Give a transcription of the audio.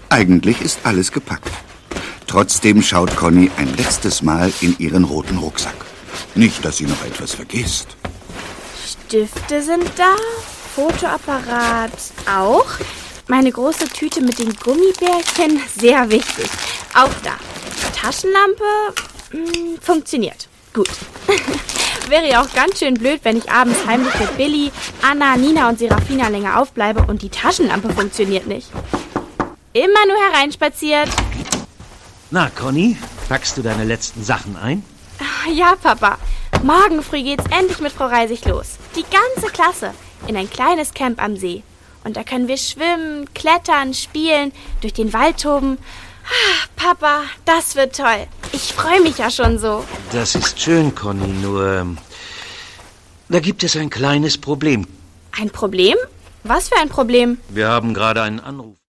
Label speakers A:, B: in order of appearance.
A: Eigentlich ist alles gepackt. Trotzdem schaut Conny ein letztes Mal in ihren roten Rucksack. Nicht, dass sie noch etwas vergisst.
B: Stifte sind da, Fotoapparat auch. Meine große Tüte mit den Gummibärchen, sehr wichtig. Auch da. Taschenlampe, funktioniert. Gut. Wäre ja auch ganz schön blöd, wenn ich abends heimlich mit Billy, Anna, Nina und Serafina länger aufbleibe und die Taschenlampe funktioniert nicht. Immer nur hereinspaziert.
C: Na, Conny, packst du deine letzten Sachen ein?
B: Ja, Papa. Morgen früh geht's endlich mit Frau Reisig los. Die ganze Klasse. In ein kleines Camp am See. Und da können wir schwimmen, klettern, spielen, durch den Wald toben. Papa, das wird toll. Ich freue mich ja schon so.
C: Das ist schön, Conny, nur da gibt es ein kleines Problem.
B: Ein Problem? Was für ein Problem?
C: Wir haben gerade einen Anruf.